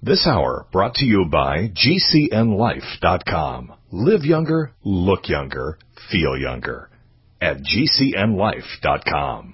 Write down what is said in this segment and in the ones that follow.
This hour brought to you by GCNLife.com. Live younger, look younger, feel younger. At GCNLife.com.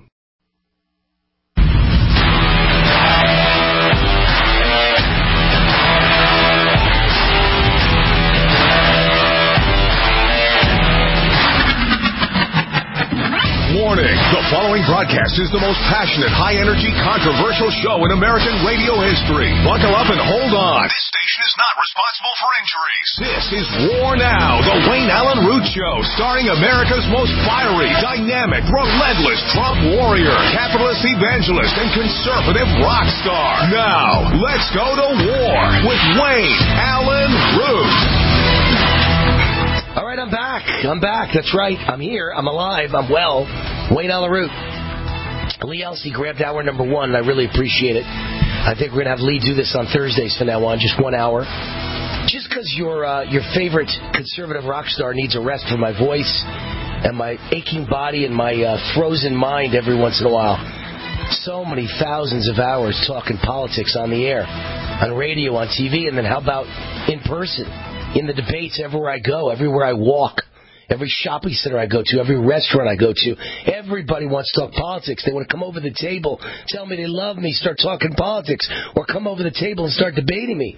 Warning, the following broadcast is the most passionate, high-energy, controversial show in American radio history. Buckle up and hold on. This station is not responsible for injuries. This is War Now, the Wayne Allen Root Show, starring America's most fiery, dynamic, relentless Trump warrior, capitalist evangelist, and conservative rock star. Now, let's go to war with Wayne Allen Root. All right, I'm back. That's right. I'm here. I'm alive. I'm well. Wayne Allen Root. Lee Elsey grabbed hour number one, and I really appreciate it. I think we're going to have Lee do this on Thursdays from now on, just 1 hour. Just because your favorite conservative rock star needs a rest from my voice and my aching body and my frozen mind every once in a while. So many thousands of hours talking politics on the air, on radio, on TV, and then how about in person? In the debates, everywhere I go, everywhere I walk, every shopping center I go to, every restaurant I go to, everybody wants to talk politics. They want to come over the table, tell me they love me, start talking politics, or come over the table and start debating me.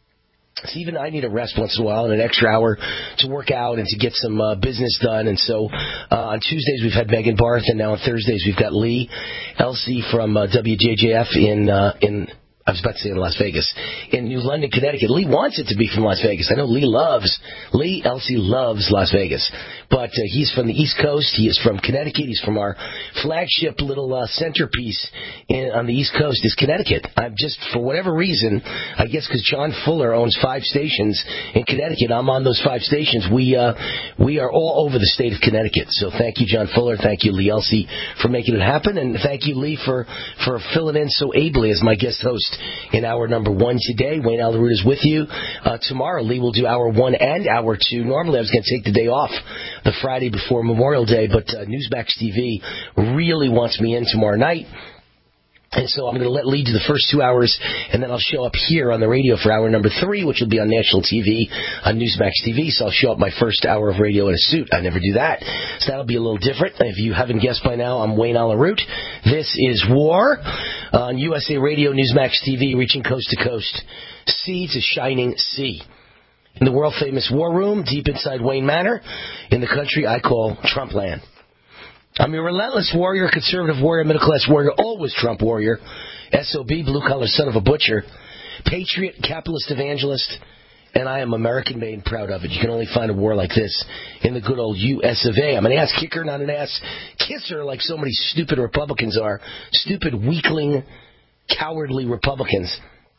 So even I need a rest once in a while and an extra hour to work out and to get some business done. And so on Tuesdays we've had Megan Barth, and now on Thursdays we've got Lee Elsey from WJJF in I was about to say in Las Vegas, in New London, Connecticut. Lee wants it to be from Las Vegas. I know Lee Elsey loves Las Vegas. But he's from the East Coast. He is from Connecticut. He's from our flagship little centerpiece on the East Coast is Connecticut. I'm just, for whatever reason, I guess because John Fuller owns 5 stations in Connecticut, I'm on those 5 stations. We are all over the state of Connecticut. So thank you, John Fuller. Thank you, Lee Elsey, for making it happen. And thank you, Lee, for filling in so ably as my guest host in hour number 1 today. Wayne Allen Root is with you. Tomorrow, Lee will do hour 1 and hour 2. Normally, I was going to take the day off, the Friday before Memorial Day, but Newsmax TV really wants me in tomorrow night. And so I'm going to let Lee do the first 2 hours, and then I'll show up here on the radio for hour number 3, which will be on national TV, on Newsmax TV. So I'll show up my first hour of radio in a suit. I never do that. So that'll be a little different. If you haven't guessed by now, I'm Wayne Allen Root. This is War on USA Radio, Newsmax TV, reaching coast to coast, sea to shining sea. In the world-famous War Room, deep inside Wayne Manor, in the country I call Trump Land. I'm a relentless warrior, conservative warrior, middle-class warrior, always Trump warrior, SOB, blue-collar son of a butcher, patriot, capitalist evangelist, and I am American-made and proud of it. You can only find a war like this in the good old U.S. of A. I'm an ass-kicker, not an ass-kisser like so many stupid Republicans are. Stupid, weakling, cowardly Republicans.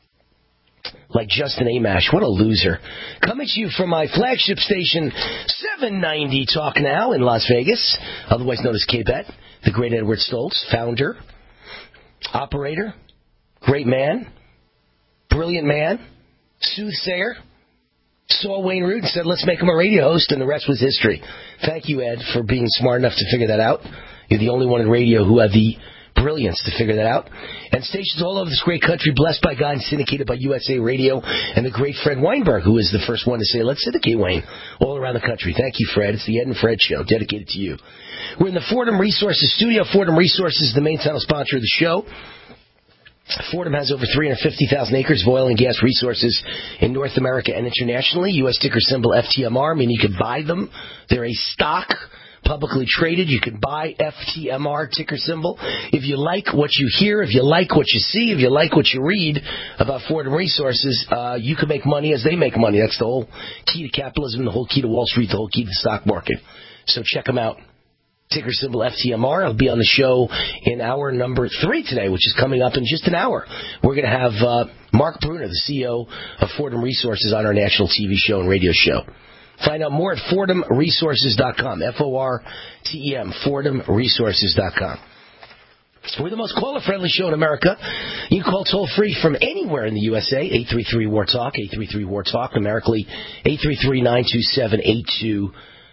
Like Justin Amash. What a loser. Coming to you from my flagship station, 790 Talk Now in Las Vegas, otherwise known as KBET, the great Edward Stoltz, founder, operator, great man, brilliant man, soothsayer, saw Wayne Root and said, let's make him a radio host, and the rest was history. Thank you, Ed, for being smart enough to figure that out. You're the only one in radio who had the brilliance to figure that out. And stations all over this great country, blessed by God and syndicated by USA Radio and the great Fred Weinberg, who is the first one to say, let's syndicate Wayne all around the country. Thank you, Fred. It's the Ed and Fred Show, dedicated to you. We're in the Fordham Resources studio. Fordham Resources is the main title sponsor of the show. Fordham has over 350,000 acres of oil and gas resources in North America and internationally. U.S. ticker symbol FTMR, meaning you can buy them. They're a stock, publicly traded. You can buy FTMR ticker symbol. If you like what you hear, if you like what you see, if you like what you read about Fordham Resources, you can make money as they make money. That's the whole key to capitalism, the whole key to Wall Street, the whole key to the stock market. So check them out. Ticker symbol FTMR. I'll be on the show in hour number 3 today, which is coming up in just an hour. We're going to have Mark Bruner, the CEO of Fordham Resources, on our national TV show and radio show. Find out more at FordhamResources.com. FORTEM, FordhamResources.com. We're the most caller-friendly show in America. You can call toll-free from anywhere in the USA, 833-WAR-TALK, 833-WAR-TALK, numerically 833-927-8255.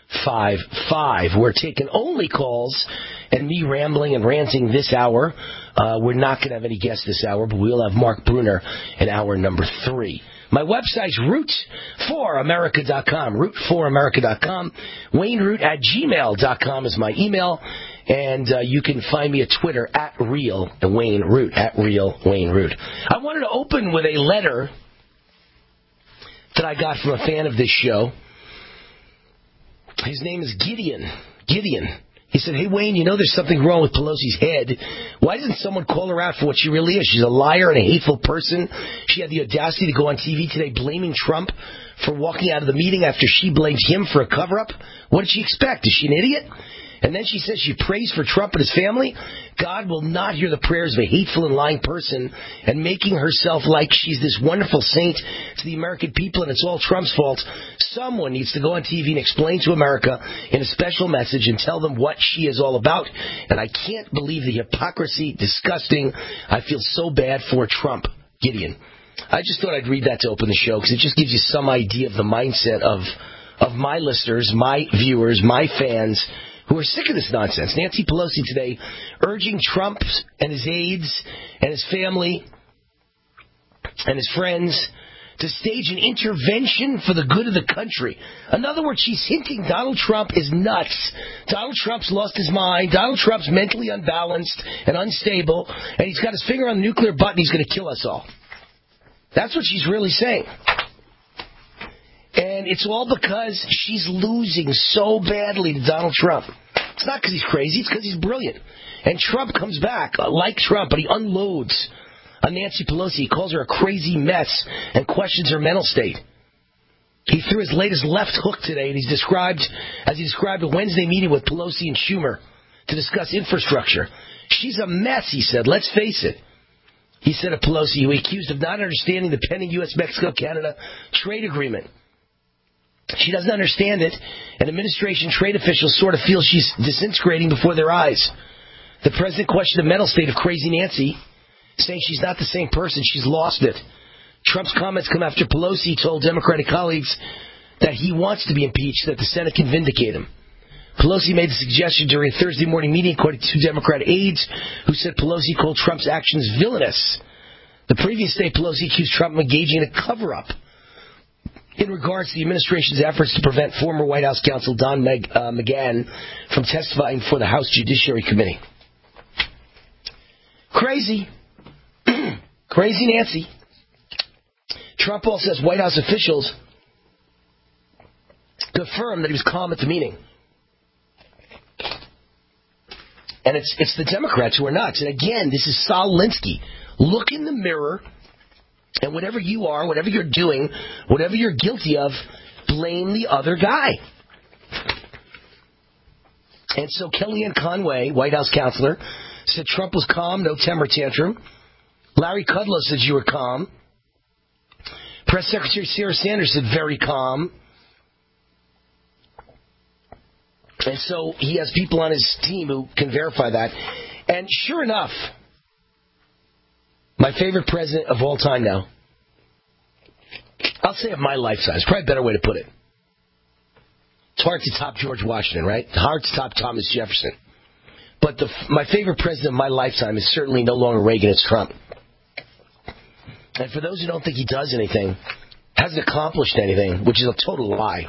We're taking only calls and me rambling and ranting this hour. We're not going to have any guests this hour, but we'll have Mark Bruner in hour number 3. My website's root4america.com, root4america.com. WayneRoot@gmail.com is my email. And you can find me at Twitter at Real Wayne Root, at Real Wayne Root. I wanted to open with a letter that I got from a fan of this show. His name is Gideon. He said, hey, Wayne, you know there's something wrong with Pelosi's head. Why doesn't someone call her out for what she really is? She's a liar and a hateful person. She had the audacity to go on TV today blaming Trump for walking out of the meeting after she blamed him for a cover-up. What did she expect? Is she an idiot? And then she says she prays for Trump and his family. God will not hear the prayers of a hateful and lying person and making herself like she's this wonderful saint to the American people and it's all Trump's fault. Someone needs to go on TV and explain to America in a special message and tell them what she is all about. And I can't believe the hypocrisy. Disgusting. I feel so bad for Trump. Gideon. I just thought I'd read that to open the show because it just gives you some idea of the mindset of my listeners, my viewers, my fans, who are sick of this nonsense. Nancy Pelosi today urging Trump and his aides and his family and his friends to stage an intervention for the good of the country. In other words, she's hinting Donald Trump is nuts. Donald Trump's lost his mind. Donald Trump's mentally unbalanced and unstable, and he's got his finger on the nuclear button. He's going to kill us all. That's what she's really saying. And it's all because she's losing so badly to Donald Trump. It's not because he's crazy, it's because he's brilliant. And Trump comes back, like Trump, but he unloads on Nancy Pelosi. He calls her a crazy mess and questions her mental state. He threw his latest left hook today, and he described a Wednesday meeting with Pelosi and Schumer to discuss infrastructure. She's a mess, he said. Let's face it. He said of Pelosi, who he accused of not understanding the pending U.S.-Mexico-Canada trade agreement. She doesn't understand it, and administration trade officials sort of feel she's disintegrating before their eyes. The president questioned the mental state of Crazy Nancy, saying she's not the same person, she's lost it. Trump's comments come after Pelosi told Democratic colleagues that he wants to be impeached, that the Senate can vindicate him. Pelosi made the suggestion during a Thursday morning meeting, according to 2 Democrat aides, who said Pelosi called Trump's actions villainous. The previous day, Pelosi accused Trump of engaging in a cover-up in regards to the administration's efforts to prevent former White House counsel Don McGahn from testifying before the House Judiciary Committee. Crazy. Crazy Nancy. Trump also says White House officials confirmed that he was calm at the meeting. And it's the Democrats who are nuts. And again, this is Saul Alinsky. Look in the mirror. And whatever you are, whatever you're doing, whatever you're guilty of, blame the other guy. And so Kellyanne Conway, White House counselor, said Trump was calm, no temper tantrum. Larry Kudlow said you were calm. Press Secretary Sarah Sanders said very calm. And so he has people on his team who can verify that. And sure enough, my favorite president of all time now, I'll say of my lifetime, it's probably a better way to put it. It's hard to top George Washington, right? Hard to top Thomas Jefferson. But my favorite president of my lifetime is certainly no longer Reagan, it's Trump. And for those who don't think he does anything, hasn't accomplished anything, which is a total lie.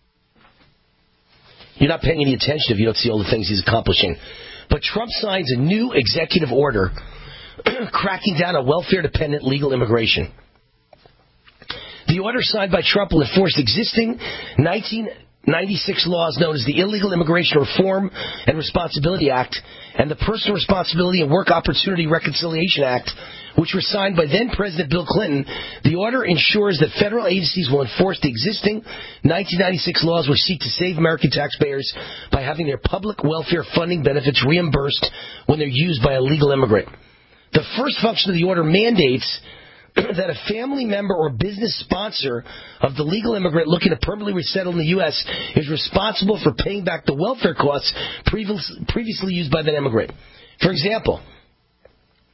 You're not paying any attention if you don't see all the things he's accomplishing. But Trump signs a new executive order cracking down on welfare-dependent legal immigration. The order signed by Trump will enforce existing 1996 laws known as the Illegal Immigration Reform and Responsibility Act and the Personal Responsibility and Work Opportunity Reconciliation Act, which were signed by then-President Bill Clinton. The order ensures that federal agencies will enforce the existing 1996 laws which seek to save American taxpayers by having their public welfare funding benefits reimbursed when they're used by a legal immigrant. The first function of the order mandates that a family member or business sponsor of the legal immigrant looking to permanently resettle in the U.S. is responsible for paying back the welfare costs previously used by that immigrant. For example,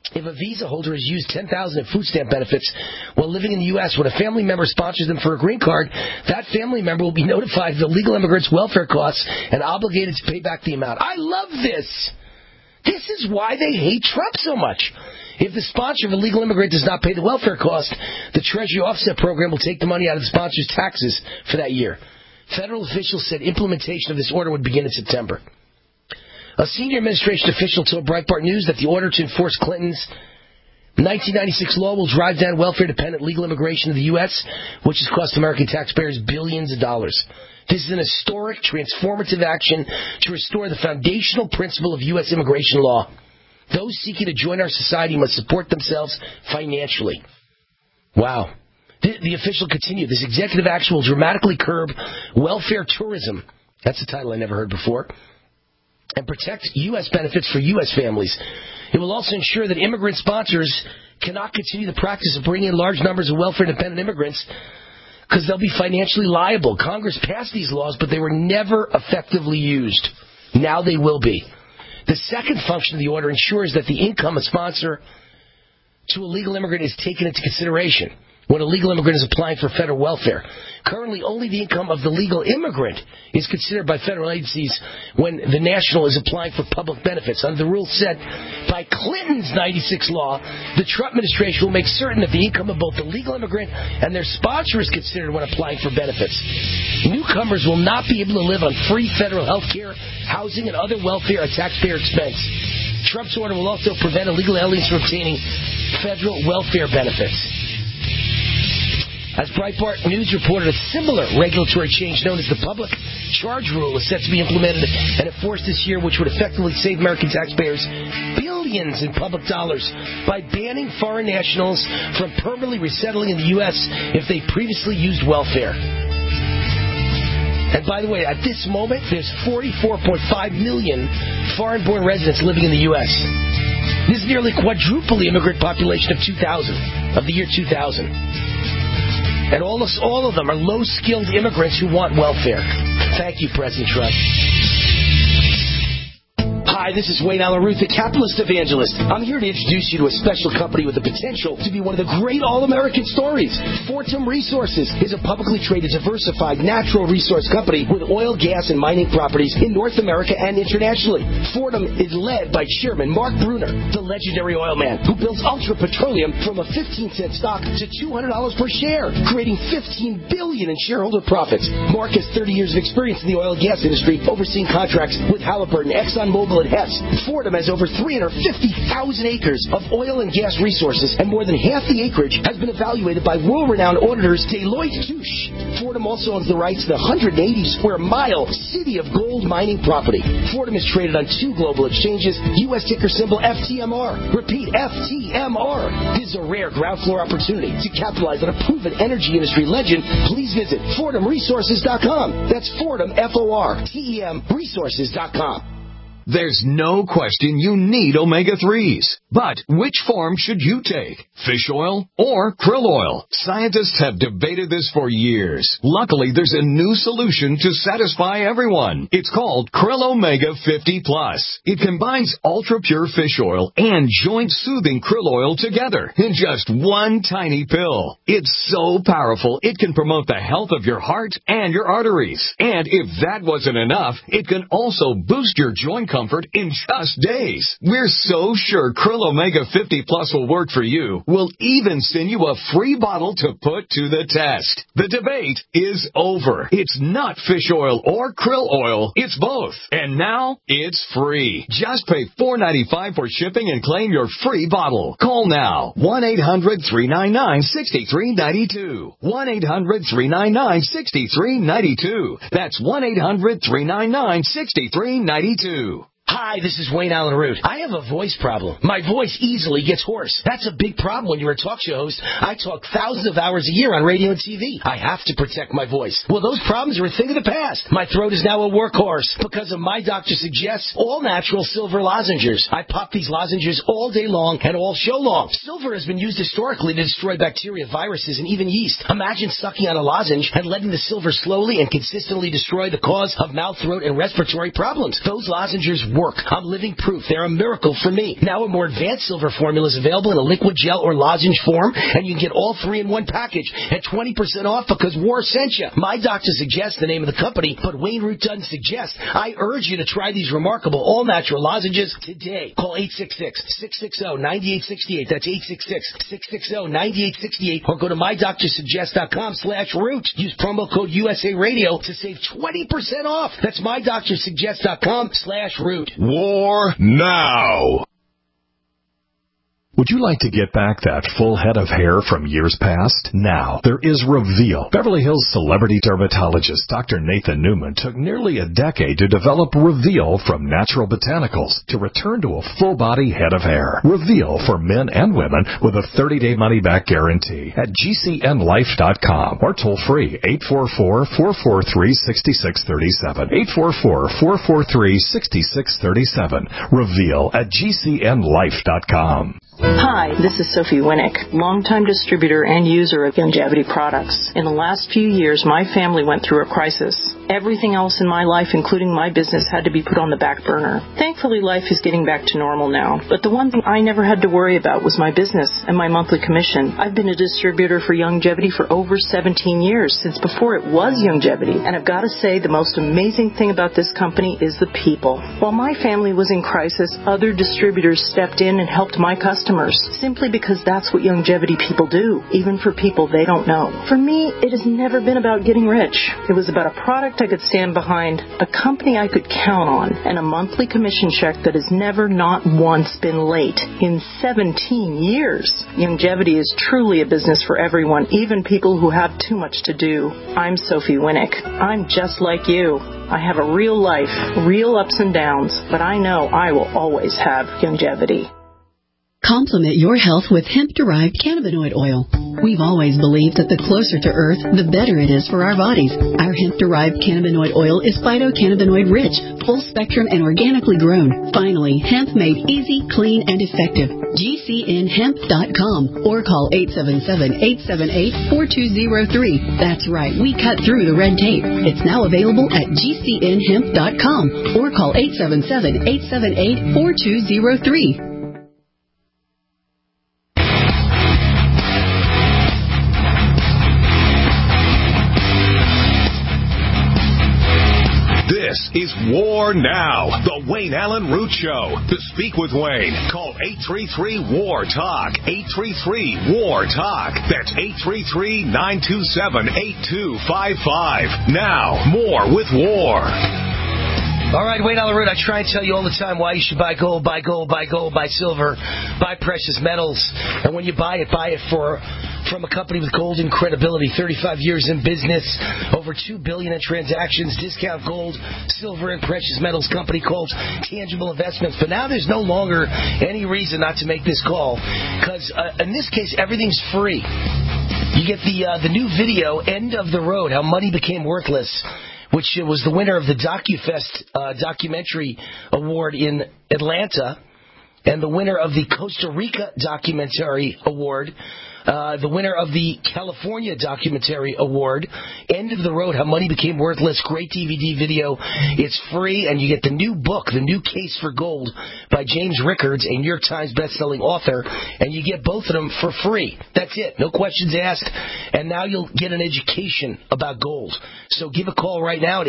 If a visa holder has used $10,000 in food stamp benefits while living in the U.S., when a family member sponsors them for a green card, that family member will be notified of the legal immigrant's welfare costs and obligated to pay back the amount. I love this. This is why they hate Trump so much. If the sponsor of a legal immigrant does not pay the welfare cost, the Treasury Offset Program will take the money out of the sponsor's taxes for that year. Federal officials said implementation of this order would begin in September. A senior administration official told Breitbart News that the order to enforce Clinton's 1996 law will drive down welfare-dependent legal immigration to the U.S., which has cost American taxpayers billions of dollars. This is an historic, transformative action to restore the foundational principle of U.S. immigration law. Those seeking to join our society must support themselves financially. Wow. The official continued, this executive action will dramatically curb welfare tourism. That's a title I never heard before. And protect U.S. benefits for U.S. families. It will also ensure that immigrant sponsors cannot continue the practice of bringing in large numbers of welfare-dependent immigrants because they'll be financially liable. Congress passed these laws, but they were never effectively used. Now they will be. The second function of the order ensures that the income a sponsor to a legal immigrant is taken into consideration when a legal immigrant is applying for federal welfare. Currently, only the income of the legal immigrant is considered by federal agencies when the national is applying for public benefits. Under the rules set by Clinton's 96 law, the Trump administration will make certain that the income of both the legal immigrant and their sponsor is considered when applying for benefits. Newcomers will not be able to live on free federal health care, housing, and other welfare at taxpayer expense. Trump's order will also prevent illegal aliens from obtaining federal welfare benefits. As Breitbart News reported, a similar regulatory change known as the public charge rule is set to be implemented and enforced this year, which would effectively save American taxpayers billions in public dollars by banning foreign nationals from permanently resettling in the U.S. if they previously used welfare. And by the way, at this moment, there's 44.5 million foreign-born residents living in the U.S. This is nearly quadruple the immigrant population of the year 2000. And all of them are low-skilled immigrants who want welfare. Thank you, President Trump. Hi, this is Wayne Allen Root, the capitalist evangelist. I'm here to introduce you to a special company with the potential to be one of the great all-American stories. Fortum Resources is a publicly traded, diversified, natural resource company with oil, gas, and mining properties in North America and internationally. Fortum is led by Chairman Mark Brunner, the legendary oil man who builds Ultra Petroleum from a 15-cent stock to $200 per share, creating $15 billion in shareholder profits. Mark has 30 years of experience in the oil and gas industry, overseeing contracts with Halliburton, ExxonMobil, and Hess. Fortum has over 350,000 acres of oil and gas resources, and more than half the acreage has been evaluated by world-renowned auditors Deloitte Touche. Fortum also owns the rights to the 180-square-mile City of Gold mining property. Fortum is traded on 2 global exchanges, U.S. ticker symbol FTMR. Repeat, FTMR. This is a rare ground floor opportunity to capitalize on a proven energy industry legend. Please visit FortumResources.com. That's Fortum, F-O-R-T-E-M, Resources.com. There's no question you need omega-3s. But which form should you take? Fish oil or krill oil? Scientists have debated this for years. Luckily, there's a new solution to satisfy everyone. It's called Krill Omega 50 Plus. It combines ultra-pure fish oil and joint-soothing krill oil together in just one tiny pill. It's so powerful, it can promote the health of your heart and your arteries. And if that wasn't enough, it can also boost your joint comfort in just days. We're so sure Krill Omega 50 Plus will work for you. We'll even send you a free bottle to put to the test. The debate is over. It's not fish oil or krill oil. It's both. And now it's free. Just pay $4.95 for shipping and claim your free bottle. Call now. 1-800-399-6392. 1-800-399-6392. That's 1-800-399-6392. Hi, this is Wayne Allen Root. I have a voice problem. My voice easily gets hoarse. That's a big problem when you're a talk show host. I talk thousands of hours a year on radio and TV. I have to protect my voice. Well, those problems are a thing of the past. My throat is now a workhorse because of My Doctor Suggests all-natural silver lozenges. I pop these lozenges all day long and all show long. Silver has been used historically to destroy bacteria, viruses, and even yeast. Imagine sucking on a lozenge and letting the silver slowly and consistently destroy the cause of mouth, throat, and respiratory problems. Those lozenges work. I'm living proof. They're a miracle for me. Now a more advanced silver formula is available in a liquid gel or lozenge form, and you can get all three in one package at 20% off because War sent you. My doctor suggests the name of the company, but Wayne Root doesn't suggest. I urge you to try these remarkable all-natural lozenges today. Call 866-660-9868. That's 866-660-9868. Or go to mydoctorsuggest.com/root. Use promo code USA Radio to save 20% off. That's mydoctorsuggest.com/root. War now. Would you like to get back that full head of hair from years past? Now, there is Reveal. Beverly Hills celebrity dermatologist Dr. Nathan Newman took nearly a decade to develop Reveal from natural botanicals to return to a full-body head of hair. Reveal for men and women with a 30-day money-back guarantee at GCNlife.com or toll free 844-443-6637. 844-443-6637. Reveal at GCNlife.com. Hi, this is Sophie Winnick, longtime distributor and user of Youngevity products. In the last few years, my family went through a crisis. Everything else in my life, including my business, had to be put on the back burner. Thankfully, life is getting back to normal now. But the one thing I never had to worry about was my business and my monthly commission. I've been a distributor for Youngevity for over 17 years, since before it was Youngevity. And I've got to say, the most amazing thing about this company is the people. While my family was in crisis, other distributors stepped in and helped my customers, simply because that's what Youngevity people do, even for people they don't know. For me, it has never been about getting rich. It was about a product I could stand behind, a company I could count on, and a monthly commission check that has never, not once, been late in 17 years. Youngevity is truly a business for everyone, even people who have too much to do. I'm Sophie Winnick. I'm just like you. I have a real life, real ups and downs, but I know I will always have Youngevity. Complement your health with hemp-derived cannabinoid oil. We've always believed that the closer to Earth, the better it is for our bodies. Our hemp-derived cannabinoid oil is phytocannabinoid-rich, full-spectrum, and organically grown. Finally, hemp made easy, clean, and effective. GCNhemp.com or call 877-878-4203. That's right, we cut through the red tape. It's now available at GCNhemp.com or call 877-878-4203. This is War Now, the Wayne Allen Root Show. To speak with Wayne, call 833-WAR-TALK, 833-WAR-TALK. That's 833-927-8255. Now, more with War. All right, Wayne Allen Root, I try and tell you all the time why you should buy gold, buy gold, buy gold, buy silver, buy precious metals. And when you buy it from a company with golden credibility, 35 years in business, over $2 billion in transactions, discount gold, silver, and precious metals company called Tangible Investments. But now there's no longer any reason not to make this call, because in this case, everything's free. You get the new video, End of the Road, How Money Became Worthless, which was the winner of the DocuFest documentary award in Atlanta, and the winner of the Costa Rica documentary award, the winner of the California documentary award, End of the Road, How Money Became Worthless, great DVD video. It's free, and you get the new book, The New Case for Gold, by James Rickards, a New York Times bestselling author, and you get both of them for free. That's it. No questions asked. And now you'll get an education about gold. So give a call right now at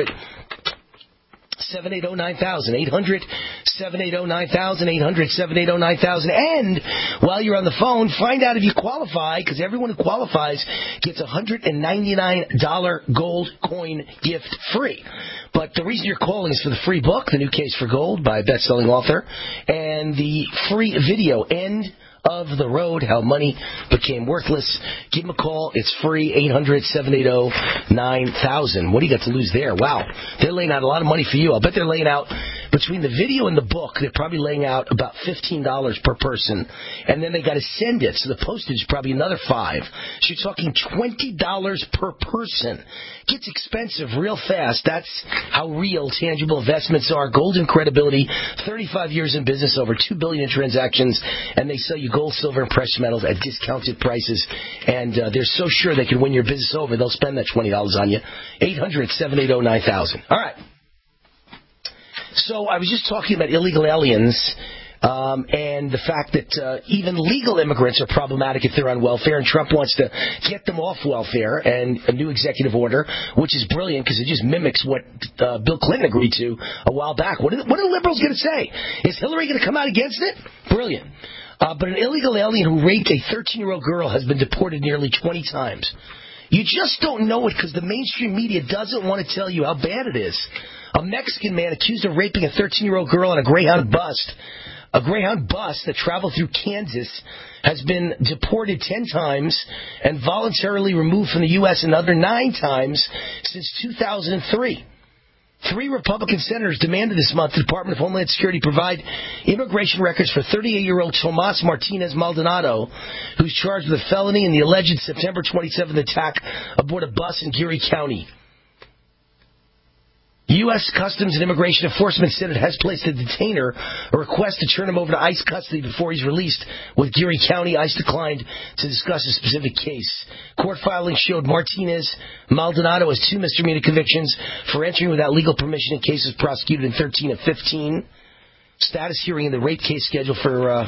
800-780-9000, 800-780-9000, 800-780-9000. And while you're on the phone, find out if you qualify, because everyone who qualifies gets a $199 gold coin gift free. But the reason you're calling is for the free book, The New Case for Gold, by a best-selling author, and the free video, End of the Road, How Money Became Worthless. Give them a call. It's free, 800-780-9000. What do you got to lose there? Wow. They're laying out a lot of money for you. I'll bet they're laying out, between the video and the book, they're probably laying out about $15 per person. And then they got to send it, so the postage is probably another $5. So you're talking $20 per person. Gets expensive real fast. That's how real Tangible Investments are. Golden credibility, 35 years in business, over $2 billion in transactions, and they sell you gold, silver, and precious metals at discounted prices. And they're so sure they can win your business over, they'll spend that $20 on you. 800-780-9000. All right. So I was just talking about illegal aliens and the fact that even legal immigrants are problematic if they're on welfare, and Trump wants to get them off welfare, and a new executive order, which is brilliant because it just mimics what Bill Clinton agreed to a while back. What are the liberals going to say? Is Hillary going to come out against it? Brilliant. But an illegal alien who raped a 13-year-old girl has been deported nearly 20 times. You just don't know it because the mainstream media doesn't want to tell you how bad it is. A Mexican man accused of raping a 13-year-old girl on a Greyhound bus that traveled through Kansas has been deported 10 times and voluntarily removed from the U.S. another 9 times since 2003. 3 Republican senators demanded this month the Department of Homeland Security provide immigration records for 38-year-old Tomas Martinez Maldonado, who's charged with a felony in the alleged September 27th attack aboard a bus in Geary County. U.S. Customs and Immigration Enforcement said it has placed a detainer, a request to turn him over to ICE custody before he's released. With Geary County, ICE declined to discuss a specific case. Court filings showed Martinez Maldonado has 2 misdemeanor convictions for entering without legal permission in cases prosecuted in 13 of 15. Status hearing in the rape case scheduled for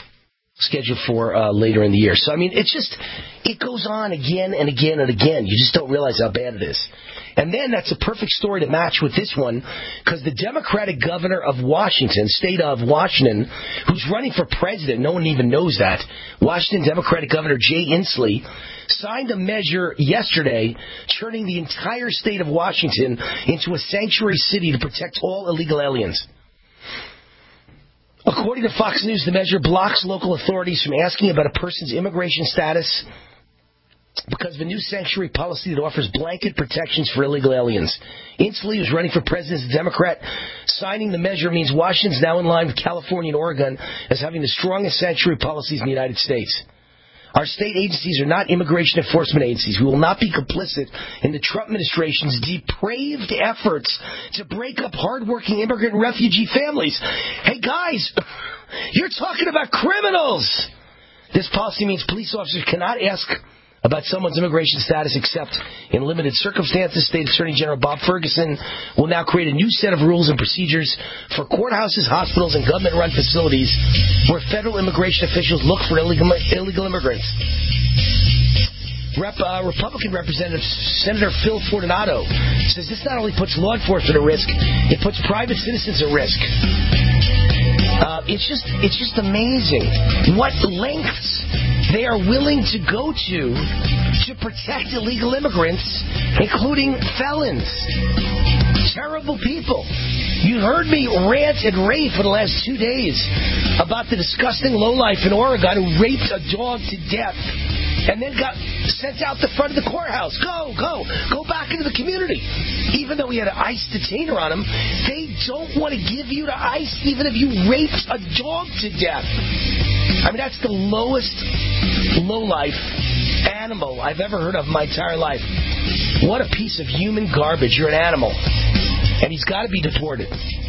later in the year. So, I mean, it goes on again and again and again. You just don't realize how bad it is. And then that's a perfect story to match with this one, because the Democratic governor of Washington, state of Washington, who's running for president, no one even knows that, Washington Democratic Governor Jay Inslee, signed a measure yesterday turning the entire state of Washington into a sanctuary city to protect all illegal aliens. According to Fox News, the measure blocks local authorities from asking about a person's immigration status because of a new sanctuary policy that offers blanket protections for illegal aliens. Inslee, who's running for president as a Democrat, signing the measure means Washington's now in line with California and Oregon as having the strongest sanctuary policies in the United States. Our state agencies are not immigration enforcement agencies. We will not be complicit in the Trump administration's depraved efforts to break up hardworking immigrant and refugee families. Hey, guys, you're talking about criminals. This policy means police officers cannot ask about someone's immigration status except in limited circumstances. State Attorney General Bob Ferguson will now create a new set of rules and procedures for courthouses, hospitals, and government-run facilities where federal immigration officials look for illegal immigrants. Republican Representative Senator Phil Fortunato says this not only puts law enforcement at risk, it puts private citizens at risk. It's just amazing what lengths they are willing to go to protect illegal immigrants, including felons. Terrible people. You heard me rant and rave for the last 2 days about the disgusting lowlife in Oregon who raped a dog to death and then got sent out the front of the courthouse. Go back into the community. Even though he had an ICE detainer on him, they don't want to give you to ICE even if you raped a dog to death. I mean, that's the lowest lowlife animal I've ever heard of in my entire life. What a piece of human garbage. You're an animal. And he's got to be deported.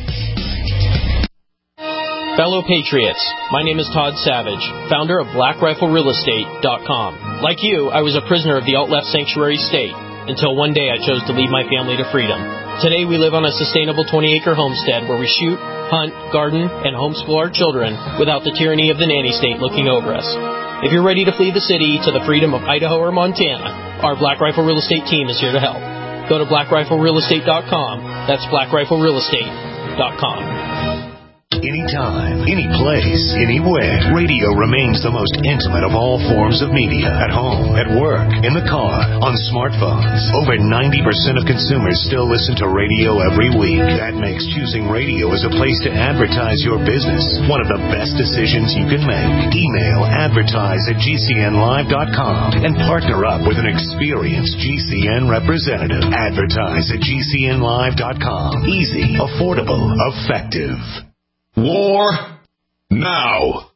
Fellow Patriots, my name is Todd Savage, founder of BlackRifleRealEstate.com. Like you, I was a prisoner of the alt-left sanctuary state until one day I chose to lead my family to freedom. Today we live on a sustainable 20-acre homestead where we shoot, hunt, garden, and homeschool our children without the tyranny of the nanny state looking over us. If you're ready to flee the city to the freedom of Idaho or Montana, our Black Rifle Real Estate team is here to help. Go to BlackRifleRealEstate.com. That's BlackRifleRealEstate.com. Anytime, any place, anywhere. Radio remains the most intimate of all forms of media. At home, at work, in the car, on smartphones. Over 90% of consumers still listen to radio every week. That makes choosing radio as a place to advertise your business one of the best decisions you can make. Email advertise@gcnlive.com and partner up with an experienced GCN representative. Advertise@gcnlive.com. Easy, affordable, effective. War now.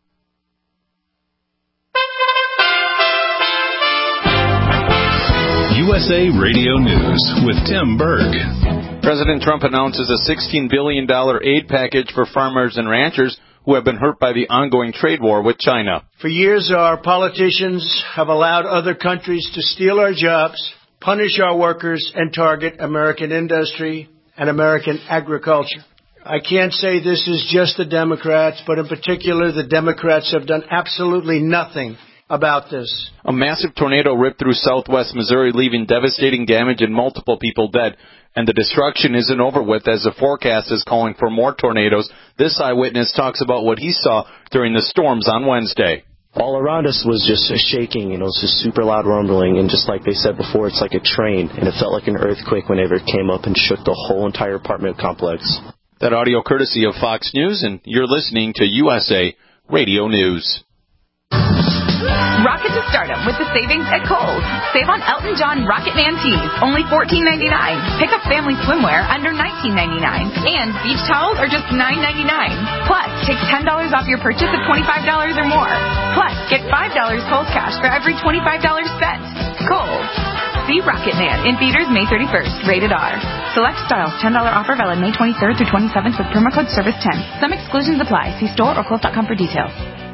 USA Radio News with Tim Berg. President Trump announces a $16 billion aid package for farmers and ranchers who have been hurt by the ongoing trade war with China. For years, our politicians have allowed other countries to steal our jobs, punish our workers, and target American industry and American agriculture. I can't say this is just the Democrats, but in particular, the Democrats have done absolutely nothing about this. A massive tornado ripped through southwest Missouri, leaving devastating damage and multiple people dead. And the destruction isn't over with, as the forecast is calling for more tornadoes. This eyewitness talks about what he saw during the storms on Wednesday. All around us was just shaking, it was just super loud rumbling, and just like they said before, it's like a train, and it felt like an earthquake whenever it came up and shook the whole entire apartment complex. That audio courtesy of Fox News, and you're listening to USA Radio News. Rocket to stardom with the savings at Kohl's. Save on Elton John Rocket Man tees, only $14.99. Pick up family swimwear under $19.99. And beach towels are just $9.99. Plus, take $10 off your purchase of $25 or more. Plus, get $5 Kohl's cash for every $25 spent. Kohl's. See Rocket Man in theaters May 31st. Rated R. Select styles. $10 offer valid May 23rd through 27th with promo code SERVICE10. Some exclusions apply. See store or Kohl's.com for details.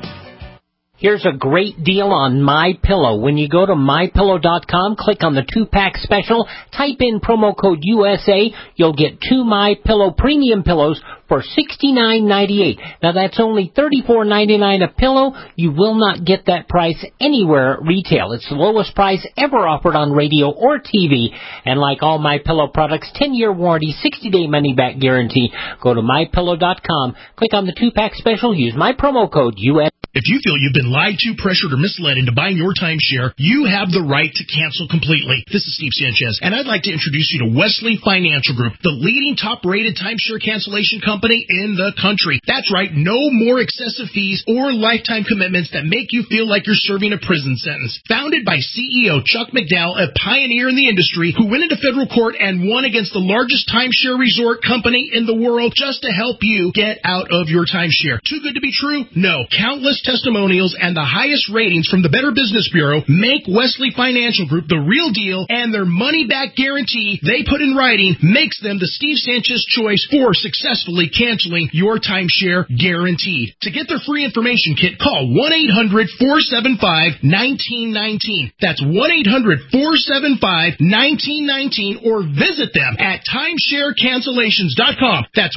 Here's a great deal on MyPillow. When you go to MyPillow.com, click on the 2-pack special, type in promo code USA, you'll get 2 MyPillow premium pillows for $69.98. Now that's only $34.99 a pillow. You will not get that price anywhere at retail. It's the lowest price ever offered on radio or TV. And like all MyPillow products, 10-year warranty, 60-day money-back guarantee. Go to MyPillow.com, click on the 2-pack special, use my promo code USA. If you feel you've been lied to, pressured, or misled into buying your timeshare, you have the right to cancel completely. This is Steve Sanchez, and I'd like to introduce you to Wesley Financial Group, the leading top-rated timeshare cancellation company in the country. That's right, no more excessive fees or lifetime commitments that make you feel like you're serving a prison sentence. Founded by CEO Chuck McDowell, a pioneer in the industry who went into federal court and won against the largest timeshare resort company in the world just to help you get out of your timeshare. Too good to be true? No. Countless testimonials and the highest ratings from the Better Business Bureau make Wesley Financial Group the real deal, and their money-back guarantee they put in writing makes them the Steve Sanchez choice for successfully canceling your timeshare guaranteed. To get their free information kit, call 1-800-475-1919. That's 1-800-475-1919, or visit them at timesharecancellations.com. That's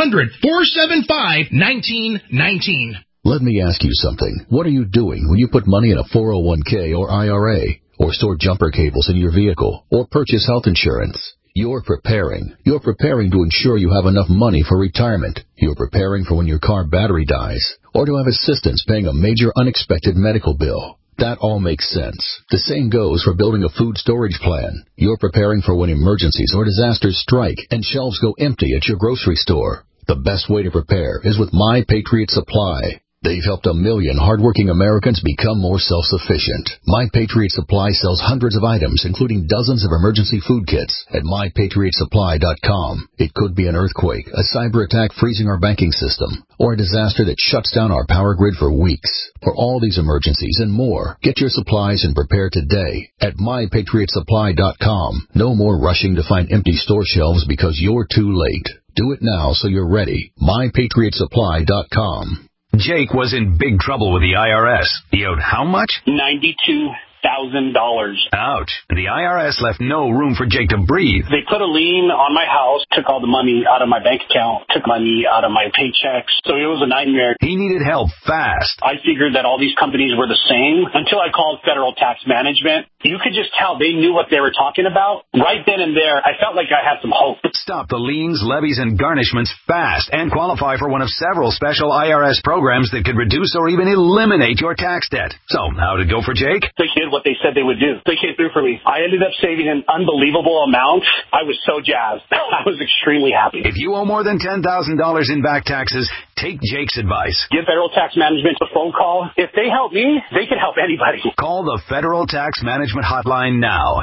1-800-475-1919. Let me ask you something. What are you doing when you put money in a 401k or IRA, or store jumper cables in your vehicle, or purchase health insurance? You're preparing. You're preparing to ensure you have enough money for retirement. You're preparing for when your car battery dies, or to have assistance paying a major unexpected medical bill. That all makes sense. The same goes for building a food storage plan. You're preparing for when emergencies or disasters strike and shelves go empty at your grocery store. The best way to prepare is with My Patriot Supply. They've helped 1 million hardworking Americans become more self-sufficient. My Patriot Supply sells hundreds of items, including dozens of emergency food kits at MyPatriotSupply.com. It could be an earthquake, a cyber attack freezing our banking system, or a disaster that shuts down our power grid for weeks. For all these emergencies and more, get your supplies and prepare today at MyPatriotSupply.com. No more rushing to find empty store shelves because you're too late. Do it now so you're ready. MyPatriotSupply.com. Jake was in big trouble with the IRS. He owed how much? $92,000. Ouch. The IRS left no room for Jake to breathe. They put a lien on my house, took all the money out of my bank account, took money out of my paychecks. So it was a nightmare. He needed help fast. I figured that all these companies were the same until I called Federal Tax Management. You could just tell they knew what they were talking about. Right then and there, I felt like I had some hope. Stop the liens, levies, and garnishments fast and qualify for one of several special IRS programs that could reduce or even eliminate your tax debt. So, how'd it go for Jake? They did what they said they would do. They came through for me. I ended up saving an unbelievable amount. I was so jazzed. I was extremely happy. If you owe more than $10,000 in back taxes, take Jake's advice. Give Federal Tax Management a phone call. If they help me, they can help anybody. Call the Federal Tax Management hotline now.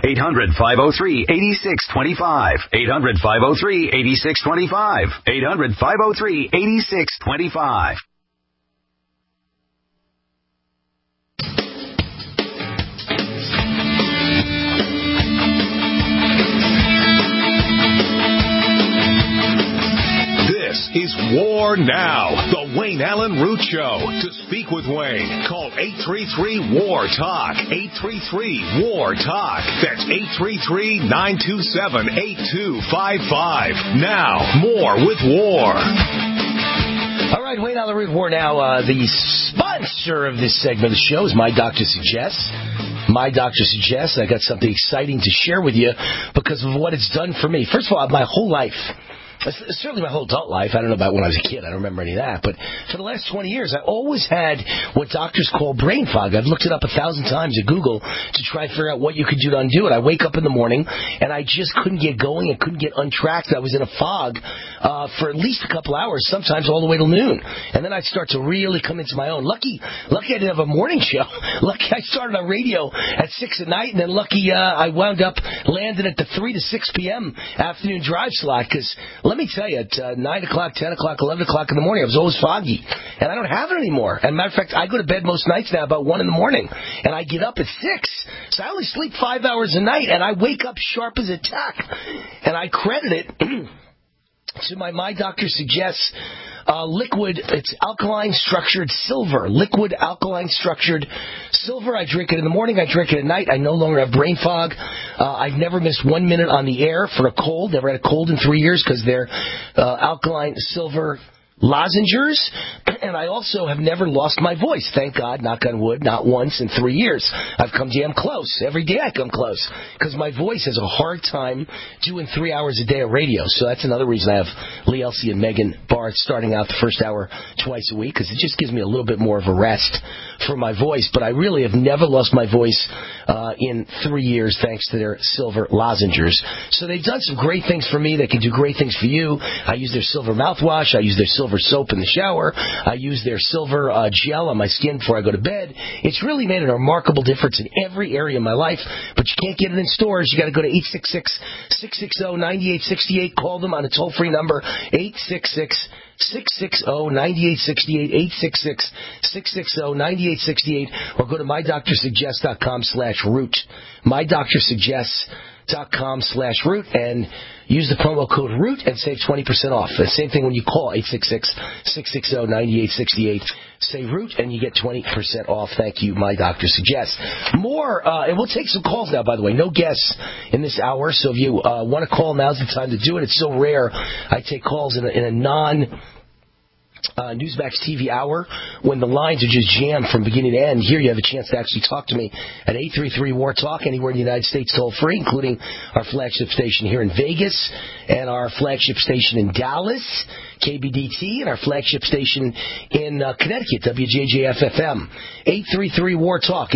800-503-8625. 800-503-8625. 800-503-8625. This is War Now, the Wayne Allen Root Show. To speak with Wayne, call 833-WAR-TALK, 833-WAR-TALK. That's 833-927-8255. Now, more with War. All right, Wayne Allen Root, War Now. The sponsor of this segment of the show is My Doctor Suggests. My Doctor Suggests. I got something exciting to share with you because of what it's done for me. First of all, my whole life, certainly my whole adult life, I don't know about when I was a kid, I don't remember any of that, but for the last 20 years, I always had what doctors call brain fog. I've looked it up 1,000 times at Google to try to figure out what you could do to undo it. I wake up in the morning, and I just couldn't get going and couldn't get untracked. I was in a fog for at least a couple hours, sometimes all the way till noon. And then I'd start to really come into my own. Lucky I didn't have a morning show. Lucky I started on radio at 6 at night, and then lucky I wound up landing at the 3 to 6 p.m. afternoon drive slot, because let me tell you, at 9 o'clock, 10 o'clock, 11 o'clock in the morning, I was always foggy. And I don't have it anymore. As a matter of fact, I go to bed most nights now about 1 in the morning. And I get up at 6. So I only sleep 5 hours a night. And I wake up sharp as a tack. And I credit it to my Doctor Suggests liquid. It's alkaline structured silver. Liquid alkaline structured silver. I drink it in the morning. I drink it at night. I no longer have brain fog. I've never missed 1 minute on the air for a cold. Never had a cold in 3 years because they're alkaline silver lozenges. And I also have never lost my voice. Thank God, knock on wood, not once in 3 years. I've come damn close. Every day I come close because my voice has a hard time doing 3 hours a day of radio. So that's another reason I have Lee Elsie and Megan Barth starting out the first hour twice a week, because it just gives me a little bit more of a rest for my voice. But I really have never lost my voice in 3 years thanks to their silver lozenges. So they've done some great things for me. They can do great things for you. I use their silver mouthwash. I use their silver soap in the shower. I use their silver gel on my skin before I go to bed. It's really made a remarkable difference in every area of my life, but you can't get it in stores. You got to go to 866-660-9868. Call them on a toll-free number, 866-660-9868, 866-660-9868, or go to mydoctorsuggest.com/root, mydoctorsuggest.com/root, and use the promo code ROOT and save 20% off. The same thing when you call 866-660-9868. Say ROOT and you get 20% off. Thank you, My Doctor Suggests. More, and we'll take some calls now, by the way. No guests in this hour, so if you want to call, now's the time to do it. It's so rare. I take calls in a Newsmax TV hour when the lines are just jammed from beginning to end. Here you have a chance to actually talk to me at 833-WAR-TALK anywhere in the United States, toll free, including our flagship station here in Vegas and our flagship station in Dallas, KBDT, and our flagship station in Connecticut, WJJF-FM. 833-WAR-TALK,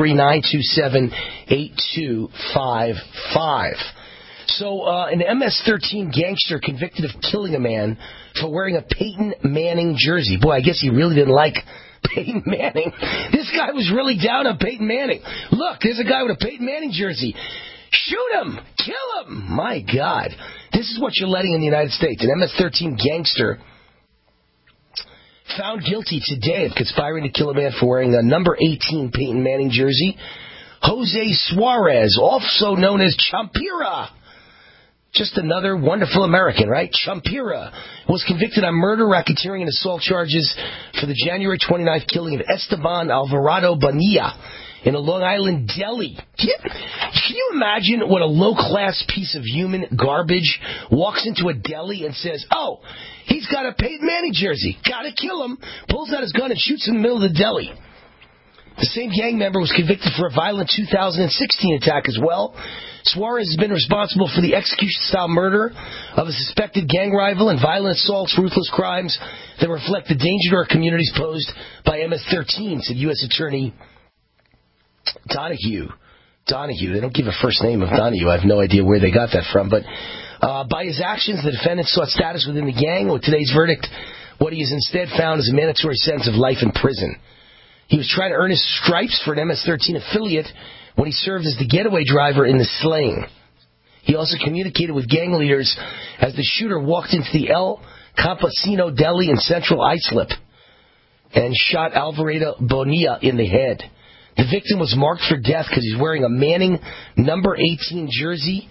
833-927-8255. So, an MS-13 gangster convicted of killing a man for wearing a Peyton Manning jersey. Boy, I guess he really didn't like Peyton Manning. This guy was really down on Peyton Manning. Look, there's a guy with a Peyton Manning jersey. Shoot him! Kill him! My God. This is what you're letting in the United States. An MS-13 gangster found guilty today of conspiring to kill a man for wearing a number 18 Peyton Manning jersey. Jose Suarez, also known as Champira. Just another wonderful American, right? Champira was convicted on murder, racketeering, and assault charges for the January 29th killing of Esteban Alvarado Bonilla in a Long Island deli. Can you imagine what a low-class piece of human garbage walks into a deli and says, oh, he's got a Peyton Manning jersey, gotta kill him, pulls out his gun and shoots in the middle of the deli. The same gang member was convicted for a violent 2016 attack as well. Suarez has been responsible for the execution-style murder of a suspected gang rival and violent assaults, ruthless crimes that reflect the danger to our communities posed by MS-13, said U.S. Attorney Donahue. They don't give a first name of Donahue. I have no idea where they got that from. But by his actions, the defendant sought status within the gang. With today's verdict, what he has instead found is a mandatory sentence of life in prison. He was trying to earn his stripes for an MS-13 affiliate when he served as the getaway driver in the slaying. He also communicated with gang leaders as the shooter walked into the El Campesino Deli in Central Islip and shot Alvarado Bonilla in the head. The victim was marked for death because he's wearing a Manning number 18 jersey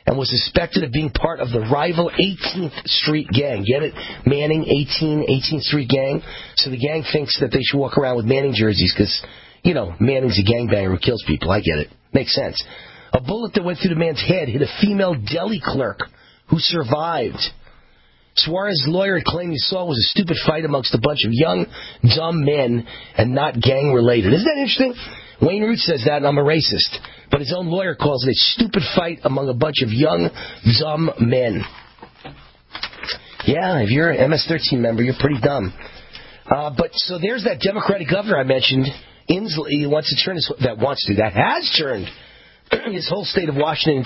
and was suspected of being part of the rival 18th Street gang. Get it? Manning, 18th Street gang. So the gang thinks that they should walk around with Manning jerseys because, Manning's a gangbanger who kills people. I get it. Makes sense. A bullet that went through the man's head hit a female deli clerk who survived. Suarez's lawyer claimed he saw was a stupid fight amongst a bunch of young, dumb men and not gang-related. Isn't that interesting? Wayne Root says that, and I'm a racist. But his own lawyer calls it a stupid fight among a bunch of young, dumb men. Yeah, if you're an MS-13 member, you're pretty dumb. So there's that Democratic governor I mentioned. Inslee that has turned his whole state of Washington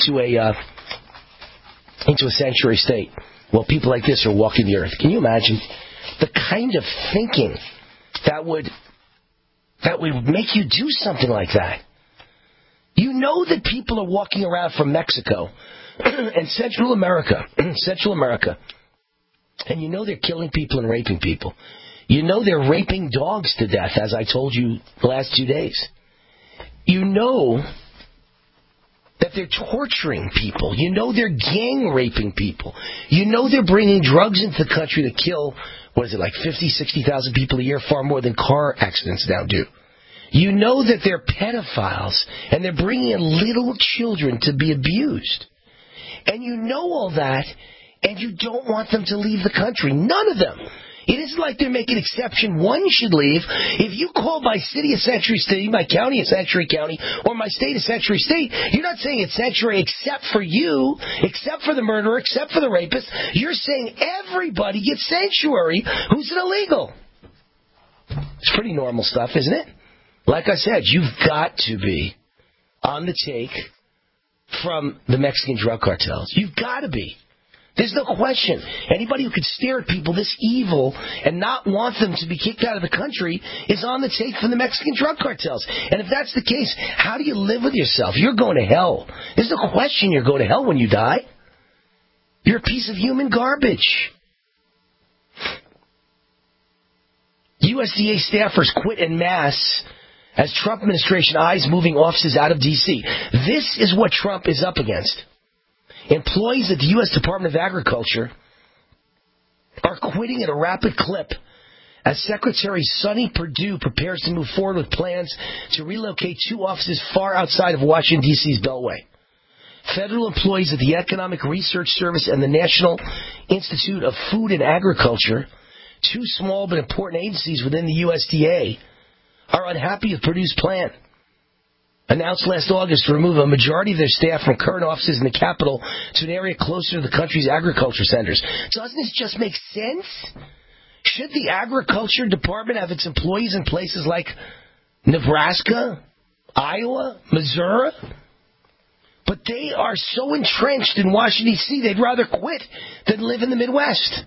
into a sanctuary state. Well, people like this are walking the earth. Can you imagine the kind of thinking that would make you do something like that? You know that people are walking around from Mexico and Central America, and you know they're killing people and raping people. You know they're raping dogs to death, as I told you the last 2 days. You know that they're torturing people. You know they're gang raping people. You know they're bringing drugs into the country to kill, 60,000 people a year, far more than car accidents now do. You know that they're pedophiles, and they're bringing in little children to be abused. And you know all that, and you don't want them to leave the country. None of them. It isn't like they're making exception. One should leave. If you call my city a sanctuary city, my county a sanctuary county, or my state a sanctuary state, you're not saying it's sanctuary except for you, except for the murderer, except for the rapist. You're saying everybody gets sanctuary who's an illegal. It's pretty normal stuff, isn't it? Like I said, you've got to be on the take from the Mexican drug cartels. You've got to be. There's no question. Anybody who could stare at people this evil and not want them to be kicked out of the country is on the take from the Mexican drug cartels. And if that's the case, how do you live with yourself? You're going to hell. There's no question you're going to hell when you die. You're a piece of human garbage. USDA staffers quit en masse as Trump administration eyes moving offices out of D.C. This is what Trump is up against. Employees at the U.S. Department of Agriculture are quitting at a rapid clip as Secretary Sonny Perdue prepares to move forward with plans to relocate 2 offices far outside of Washington, D.C.'s Beltway. Federal employees at the Economic Research Service and the National Institute of Food and Agriculture, 2 small but important agencies within the USDA, are unhappy with Perdue's plan. Announced last August to remove a majority of their staff from current offices in the capital to an area closer to the country's agriculture centers. Doesn't this just make sense? Should the Agriculture Department have its employees in places like Nebraska, Iowa, Missouri? But they are so entrenched in Washington, D.C., they'd rather quit than live in the Midwest.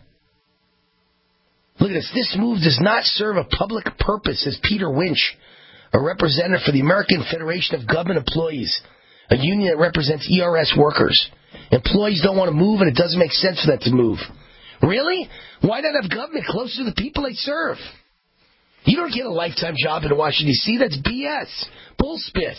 Look at this. This move does not serve a public purpose, says Peter Winch, a representative for the American Federation of Government Employees, a union that represents ERS workers. Employees don't want to move, and it doesn't make sense for them to move. Really? Why not have government closer to the people they serve? You don't get a lifetime job in Washington, D.C. That's BS. Bullspit.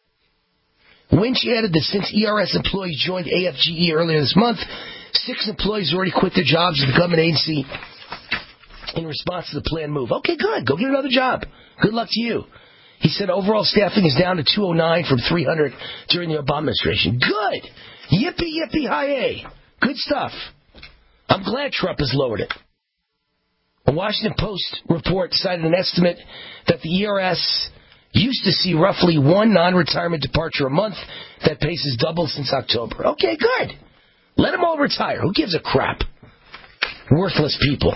Winch added that since ERS employees joined AFGE earlier this month, 6 employees already quit their jobs at the government agency in response to the planned move. Okay, good. Go get another job. Good luck to you. He said overall staffing is down to 209 from 300 during the Obama administration. Good. Yippee, yippee, hi-yay. Good stuff. I'm glad Trump has lowered it. A Washington Post report cited an estimate that the ERS used to see roughly 1 non-retirement departure a month. That pace has doubled since October. Okay, good. Let them all retire. Who gives a crap? Worthless people.